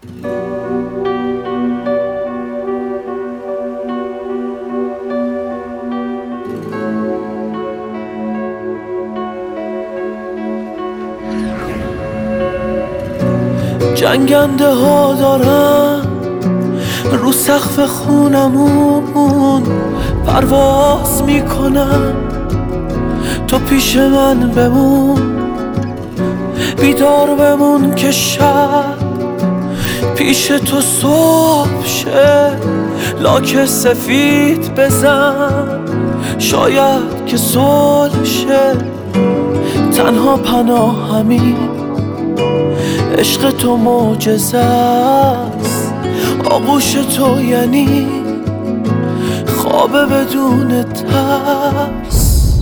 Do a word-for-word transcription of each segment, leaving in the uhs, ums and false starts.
جنگنده ها دارن رو سقف خونمون پرواز میکنن، تو پیش من بمون، بیدار بمون که شب پیش تو صبح شه. لاک سفید بزن شاید که صلح شه، تنها پناه همین عشق تو معجزه است، آغوش تو یعنی خواب بدون ترس.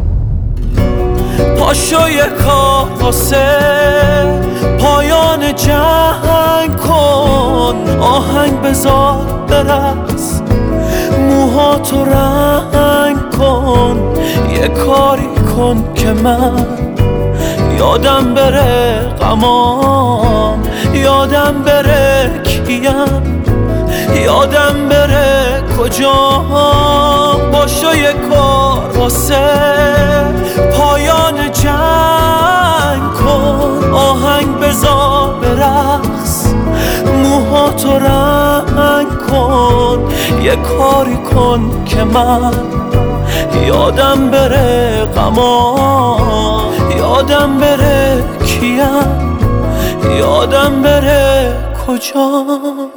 پاشو یک کاسه پایان جنگ کن، آهنگ بذار برقص، موهاتو رنگ کن، یه کاری کن که من یادم بره غمام، یادم بره کیم، یادم بره کجام. باشو یه کار واسه پایان جنگ کن، آهنگ بذار برقص، موهاتو رنگ کن، یه کاری کن که من یادم بره غمام، یادم بره کیم، یادم بره کجام.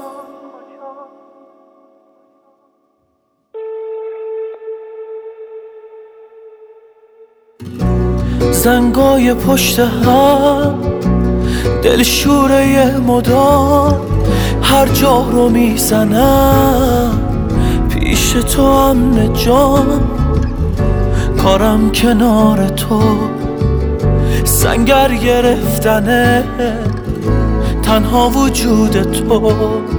زنگای پشت هم دلشوره مدام، هر جا رو میزنم پیش تو امن جام. کارم کنار تو سنگر گرفتنه، تنها وجود تو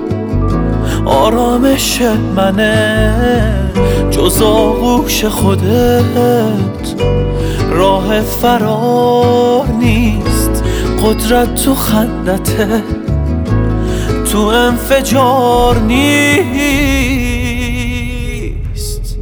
آرامش منه، جز آغوش خودت راه فرار نیست. قدرت تو خندته، تو انفجار نیست.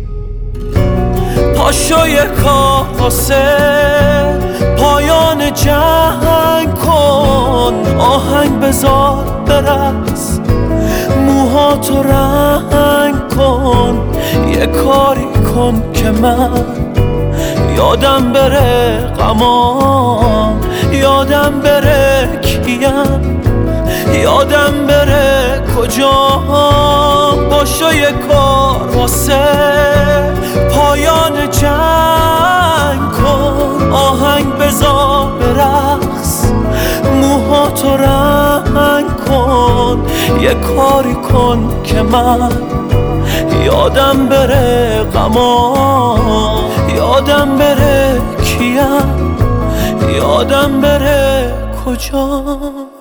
پاشو یک کاسه پایان جنگ کن، آهنگ بذار برقص، موهاتو رنگ کن، یه کاری کن که من یادم بره غمام، یادم بره کیم، یادم بره کجام. باشو یه کار واسه پایان جنگ کن، آهنگ بذار برقص، موهاتو رنگ کن، یه کاری کن که من یادم بره غمام، یادم بره کیم، یادم بره کجام.